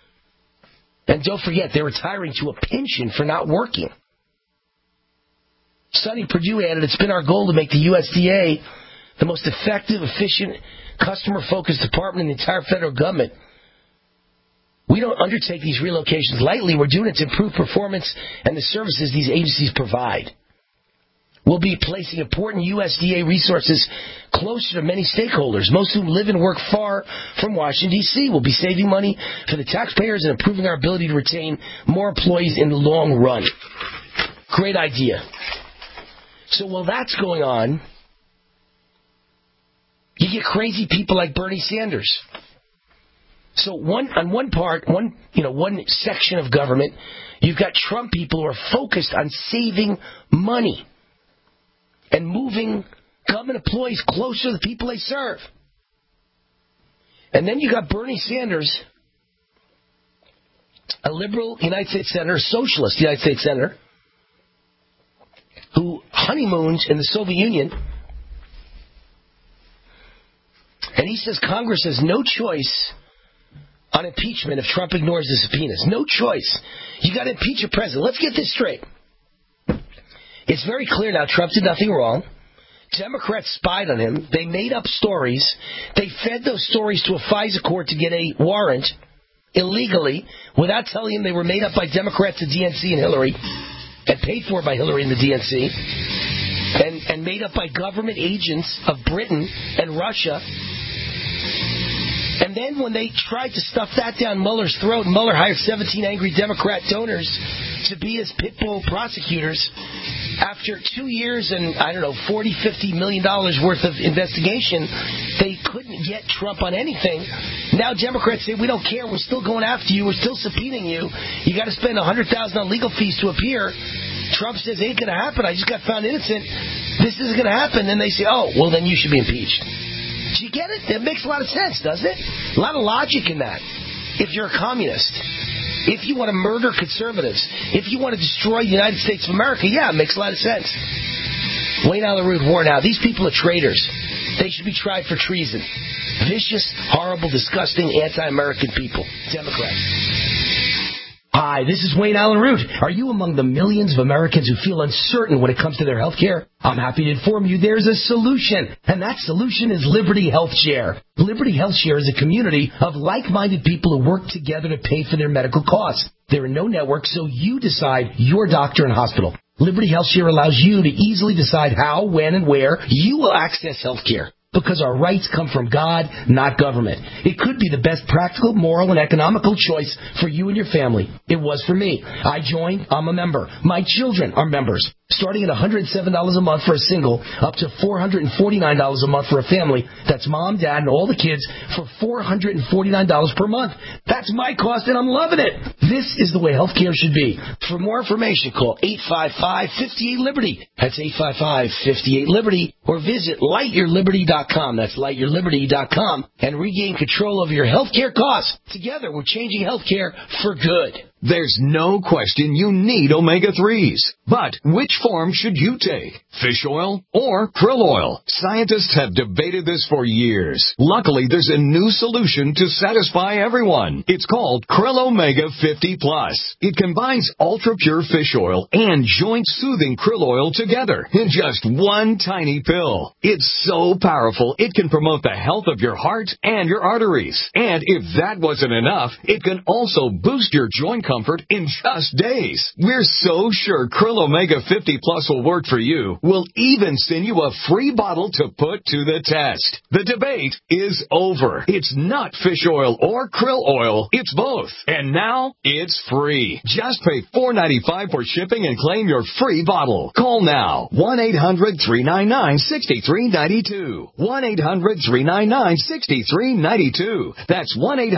And don't forget, they're retiring to a pension for not working. Sonny Perdue added, it's been our goal to make the USDA the most effective, efficient, customer-focused department in the entire federal government. We don't undertake these relocations lightly. We're doing it to improve performance and the services these agencies provide. We'll be placing important USDA resources closer to many stakeholders, most of whom live and work far from Washington, D.C. We'll be saving money for the taxpayers and improving our ability to retain more employees in the long run. Great idea. So while that's going on, you get crazy people like Bernie Sanders. So one section of government, you've got Trump people who are focused on saving money and moving government employees closer to the people they serve. And then you got Bernie Sanders, a liberal United States senator, a socialist United States senator, who honeymoons in the Soviet Union. And he says Congress has no choice on impeachment if Trump ignores the subpoenas. No choice. You got to impeach a president. Let's get this straight. It's very clear now Trump did nothing wrong. Democrats spied on him. They made up stories. They fed those stories to a FISA court to get a warrant illegally without telling him they were made up by Democrats, the DNC, and Hillary, and paid for by Hillary and the DNC, and made up by government agents of Britain and Russia. And then when they tried to stuff that down Mueller's throat, Mueller hired 17 angry Democrat donors to be his pit bull prosecutors. After 2 years and, $40-50 million worth of investigation, they couldn't get Trump on anything. Now Democrats say, we don't care, we're still going after you, we're still subpoenaing you. You got to spend $100,000 on legal fees to appear. Trump says, ain't going to happen, I just got found innocent. This isn't going to happen. Then they say, oh, well, then you should be impeached. Do you get it? It makes a lot of sense, doesn't it? A lot of logic in that. If you're a communist, if you want to murder conservatives, if you want to destroy the United States of America, yeah, it makes a lot of sense. Wayne Allyn Root, War Now. These people are traitors. They should be tried for treason. Vicious, horrible, disgusting, anti-American people. Democrats. Hi, this is Wayne Allyn Root. Are you among the millions of Americans who feel uncertain when it comes to their health care? I'm happy to inform you there's a solution, and that solution is Liberty Health Share. Liberty Health Share is a community of like-minded people who work together to pay for their medical costs. There are no networks, so you decide your doctor and hospital. Liberty Health Share allows you to easily decide how, when, and where you will access health care. Because our rights come from God, not government. It could be the best practical, moral, and economical choice for you and your family. It was for me. I joined. I'm a member. My children are members. Starting at $107 a month for a single, up to $449 a month for a family. That's mom, dad, and all the kids for $449 per month. That's my cost, and I'm loving it. This is the way healthcare should be. For more information, call 855-58-LIBERTY. That's 855-58-LIBERTY. Or visit lightyourliberty.com. That's lightyourliberty.com. And regain control over your healthcare costs. Together, we're changing healthcare for good. There's no question you need omega-3s. But which form should you take? Fish oil or krill oil? Scientists have debated this for years. Luckily, there's a new solution to satisfy everyone. It's called Krill Omega 50 Plus. It combines ultra-pure fish oil and joint-soothing krill oil together in just one tiny pill. It's so powerful, it can promote the health of your heart and your arteries. And if that wasn't enough, it can also boost your joint comfort in just days. We're so sure Krill Omega 50 Plus will work for you. We'll even send you a free bottle to put to the test. The debate is over. It's not fish oil or krill oil. It's both. And now it's free. Just pay $4.95 for shipping and claim your free bottle. Call now. 1-800-399-6392. 1-800-399-6392. That's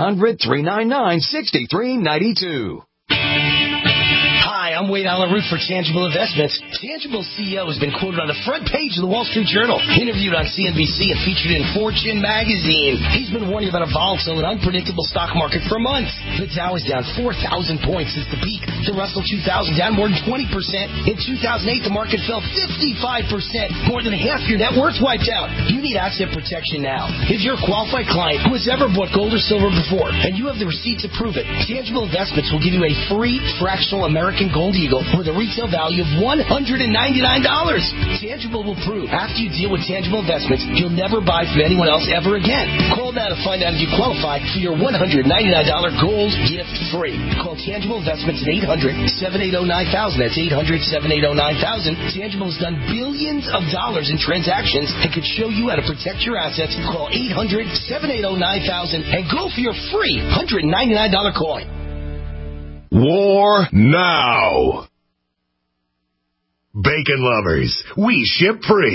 1-800-399-6392. Hi, I'm Wayne Allyn Root for Tangible Investments. Tangible CEO has been quoted on the front page of the Wall Street Journal, interviewed on CNBC, and featured in Fortune magazine. He's been warning about a volatile and unpredictable stock market for months. The Dow is down 4,000 points since the peak. The Russell 2000 down more than 20%. In 2008, the market fell 55%. More than half your net worth wiped out. You need asset protection now. If you're a qualified client who has ever bought gold or silver before, and you have the receipt to prove it, Tangible Investments will give you a free fractional American Gold Eagle with a retail value of $199. Tangible will prove after you deal with Tangible Investments, you'll never buy from anyone else ever again. Call now to find out if you qualify for your $199 gold gift free. Call Tangible Investments at 800-7809-9000. That's 800-7809-9000. Tangible has done billions of dollars in transactions and could show you how to protect your assets. Call 800-7809-9000 and go for your free $199 coin. War now. Bacon lovers, we ship free.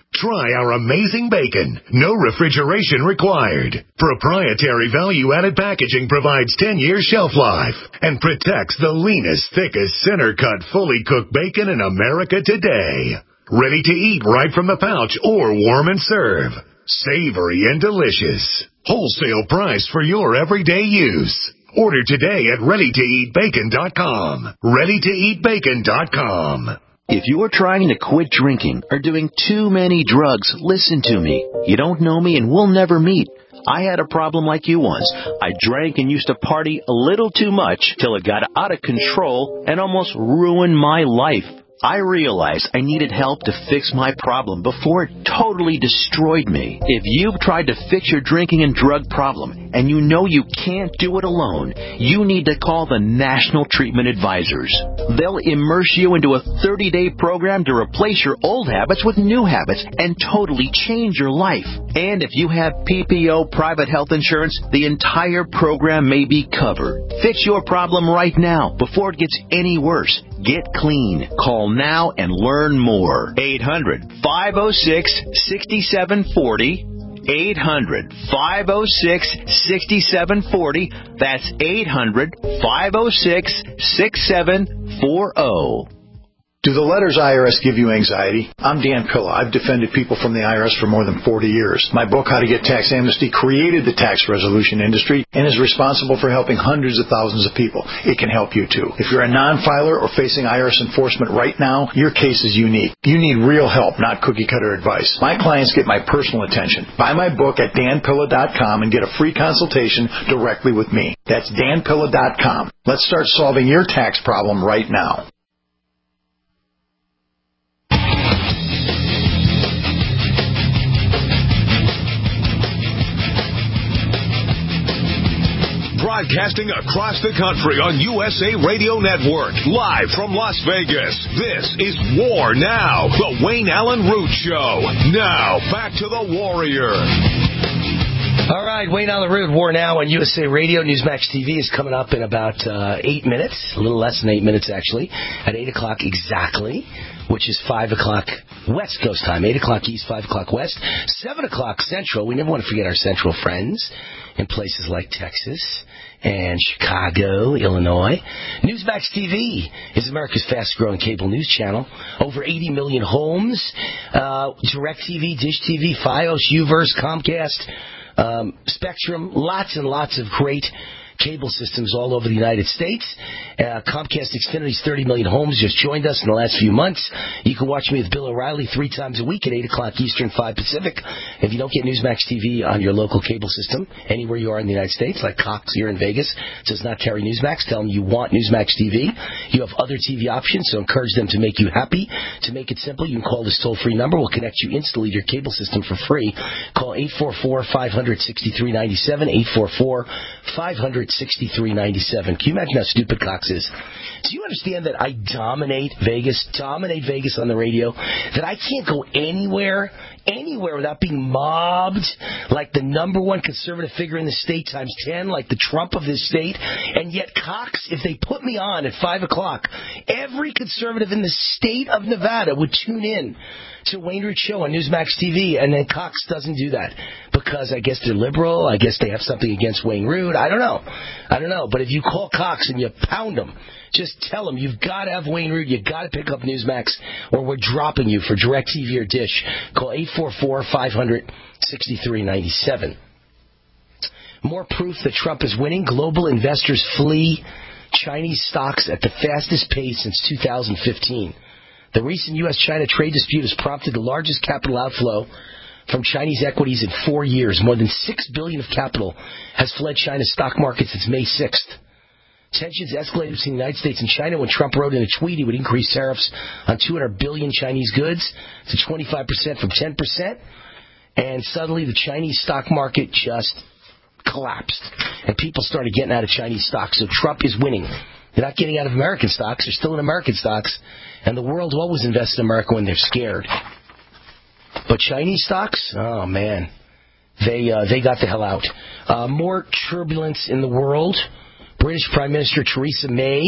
Try our amazing bacon. No refrigeration required. Proprietary value-added packaging provides 10-year shelf life and protects the leanest, thickest, center-cut, fully cooked bacon in America today. Ready to eat right from the pouch or warm and serve. Savory and delicious. Wholesale price for your everyday use. Order today at ReadyToEatBacon.com. ReadyToEatBacon.com. If you're trying to quit drinking or doing too many drugs, listen to me. You don't know me and we'll never meet. I had a problem like you once. I drank and used to party a little too much till it got out of control and almost ruined my life. I realized I needed help to fix my problem before it totally destroyed me. If you've tried to fix your drinking and drug problem and you know you can't do it alone, you need to call the National Treatment Advisors. They'll immerse you into a 30-day program to replace your old habits with new habits and totally change your life. And if you have PPO private health insurance, the entire program may be covered. Fix your problem right now before it gets any worse. Get clean. Call now and learn more. 800-506-6740. 800-506-6740. That's 800-506-6740. Do the letters IRS give you anxiety? I'm Dan Pilla. I've defended people from the IRS for more than 40 years. My book, How to Get Tax Amnesty, created the tax resolution industry and is responsible for helping hundreds of thousands of people. It can help you too. If you're a non-filer or facing IRS enforcement right now, your case is unique. You need real help, not cookie-cutter advice. My clients get my personal attention. Buy my book at danpilla.com and get a free consultation directly with me. That's danpilla.com. Let's start solving your tax problem right now. Broadcasting across the country on USA Radio Network. Live from Las Vegas. This is War Now, the Wayne Allen Root Show. Now, back to the Warrior. All right, Wayne Allen Root, War Now on USA Radio. Newsmax TV is coming up in about 8 minutes, a little less than 8 minutes, actually, at 8 o'clock exactly, which is 5 o'clock West Coast time, 8 o'clock East, 5 o'clock West, 7 o'clock Central. We never want to forget our Central friends in places like Texas and Chicago, Illinois. Newsmax TV is America's fastest-growing cable news channel. Over 80 million homes. DirecTV, Dish TV, Fios, Uverse, Comcast, Spectrum. Lots and lots of great cable systems all over the United States. Comcast Xfinity's 30 million homes just joined us in the last few months. You can watch me with Bill O'Reilly 3 times a week at 8 o'clock Eastern, 5 Pacific. If you don't get Newsmax TV on your local cable system, anywhere you are in the United States, like Cox here in Vegas does not carry Newsmax, tell them you want Newsmax TV. You have other TV options, so encourage them to make you happy. To make it simple, you can call this toll-free number. We'll connect you instantly to your cable system for free. Call 844-500-6397, 844-500-6397. Can you imagine how stupid Cox is? Do you understand that I dominate Vegas on the radio? That I can't go anywhere without being mobbed like the number one conservative figure in the state times 10, like the Trump of this state. And yet Cox, if they put me on at 5 o'clock, every conservative in the state of Nevada would tune in to Wayne Root Show on Newsmax TV, and then Cox doesn't do that because I guess they're liberal. I guess they have something against Wayne Root. I don't know. But if you call Cox and you pound them, just tell them you've got to have Wayne Root. You've got to pick up Newsmax, or we're dropping you for DirecTV or Dish. Call 844-500-6397. More proof that Trump is winning. Global investors flee Chinese stocks at the fastest pace since 2015. The recent U.S.-China trade dispute has prompted the largest capital outflow from Chinese equities in 4 years. More than $6 billion of capital has fled China's stock market since May 6th. Tensions escalated between the United States and China when Trump wrote in a tweet he would increase tariffs on 200 billion Chinese goods to 25% from 10%. And suddenly the Chinese stock market just collapsed. And people started getting out of Chinese stocks. So Trump is winning. They're not getting out of American stocks. They're still in American stocks. And the world always invests in America when they're scared. But Chinese stocks, oh, man, they got the hell out. More turbulence in the world. British Prime Minister Theresa May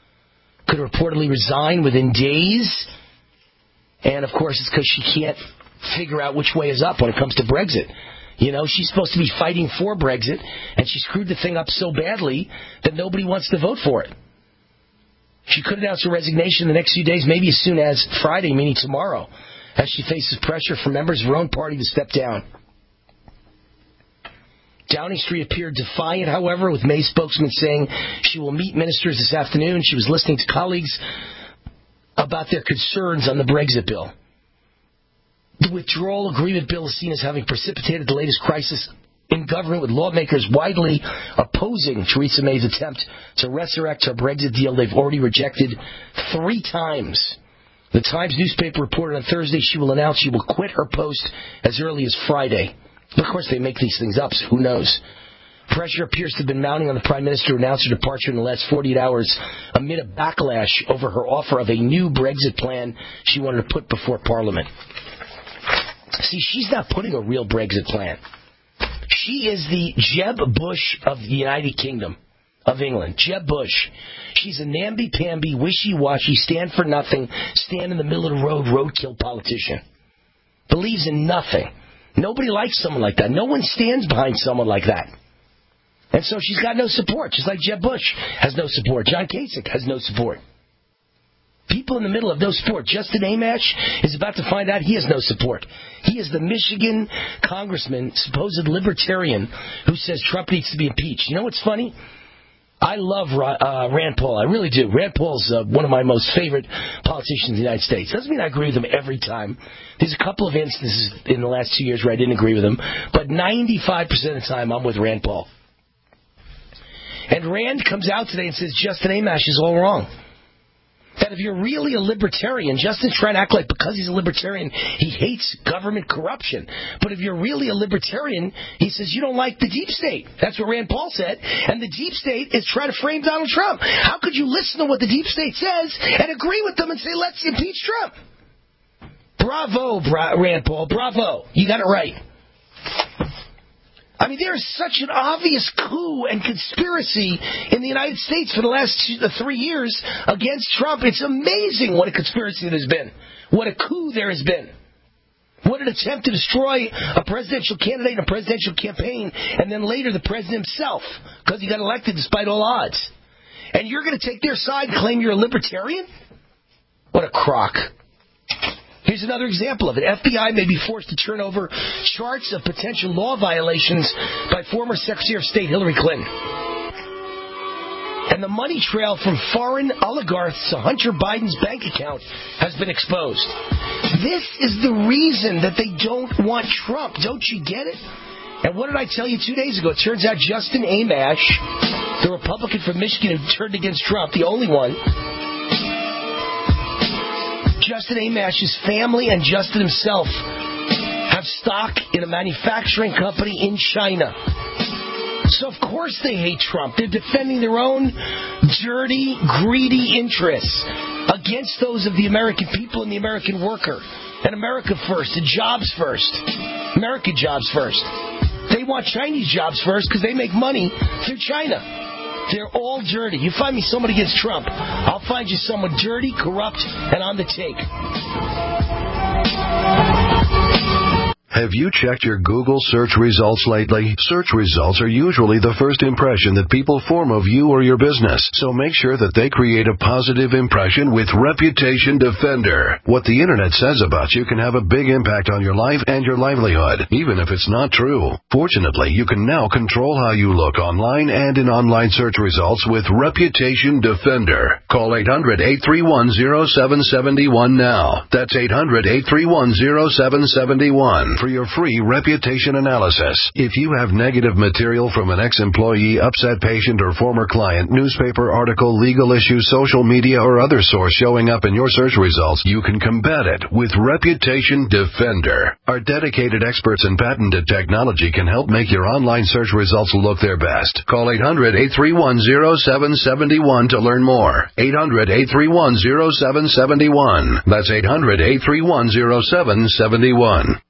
could reportedly resign within days. And, of course, it's because she can't figure out which way is up when it comes to Brexit. You know, she's supposed to be fighting for Brexit, and she screwed the thing up so badly that nobody wants to vote for it. She could announce her resignation in the next few days, maybe as soon as Friday, meaning tomorrow, as she faces pressure from members of her own party to step down. Downing Street appeared defiant, however, with May's spokesman saying she will meet ministers this afternoon. She was listening to colleagues about their concerns on the Brexit bill. The withdrawal agreement bill is seen as having precipitated the latest crisis in government, with lawmakers widely opposing Theresa May's attempt to resurrect her Brexit deal they've already rejected 3 times. The Times newspaper reported on Thursday she will announce she will quit her post as early as Friday. Of course, they make these things up, so who knows? Pressure appears to have been mounting on the Prime Minister to announce her departure in the last 48 hours amid a backlash over her offer of a new Brexit plan she wanted to put before Parliament. See, she's not putting a real Brexit plan. She is the Jeb Bush of the United Kingdom of England. Jeb Bush. She's a namby-pamby, wishy-washy, stand-for-nothing, stand-in-the-middle-of-the-road, roadkill politician. Believes in nothing. Nobody likes someone like that. No one stands behind someone like that. And so she's got no support, just like Jeb Bush has no support. John Kasich has no support. People in the middle have no support. Justin Amash is about to find out he has no support. He is the Michigan congressman, supposed libertarian, who says Trump needs to be impeached. You know what's funny? I love Rand Paul. I really do. Rand Paul's one of my most favorite politicians in the United States. Doesn't mean I agree with him every time. There's a couple of instances in the last 2 years where I didn't agree with him. But 95% of the time, I'm with Rand Paul. And Rand comes out today and says Justin Amash is all wrong. That if you're really a libertarian, Justin's trying to act like because he's a libertarian, he hates government corruption. But if you're really a libertarian, he says you don't like the deep state. That's what Rand Paul said. And the deep state is trying to frame Donald Trump. How could you listen to what the deep state says and agree with them and say, let's impeach Trump? Bravo, Rand Paul. Bravo. You got it right. I mean, there is such an obvious coup and conspiracy in the United States for the last 3 years against Trump. It's amazing what a conspiracy there has been. What a coup there has been. What an attempt to destroy a presidential candidate and a presidential campaign, and then later the president himself, because he got elected despite all odds. And you're going to take their side and claim you're a libertarian? What a crock. Here's another example of it. FBI may be forced to turn over charts of potential law violations by former Secretary of State Hillary Clinton. And the money trail from foreign oligarchs to Hunter Biden's bank account has been exposed. This is the reason that they don't want Trump. Don't you get it? And what did I tell you 2 days ago? It turns out Justin Amash, the Republican from Michigan who turned against Trump, the only one, Justin Amash's family and Justin himself have stock in a manufacturing company in China. So of course they hate Trump. They're defending their own dirty, greedy interests against those of the American people and the American worker. And America first, and jobs first. American jobs first. They want Chinese jobs first because they make money through China. They're all dirty. You find me someone against Trump, I'll find you someone dirty, corrupt, and on the take. Have you checked your Google search results lately? Search results are usually the first impression that people form of you or your business, so make sure that they create a positive impression with Reputation Defender. What the internet says about you can have a big impact on your life and your livelihood, even if it's not true. Fortunately, you can now control how you look online and in online search results with Reputation Defender. Call 800-831-0771 now. That's 800-831-0771. For your free reputation analysis. If you have negative material from an ex-employee, upset patient, or former client, newspaper article, legal issue, social media, or other source showing up in your search results, you can combat it with Reputation Defender. Our dedicated experts in patented technology can help make your online search results look their best. Call 800-831-0771 to learn more. 800-831-0771. That's 800-831-0771.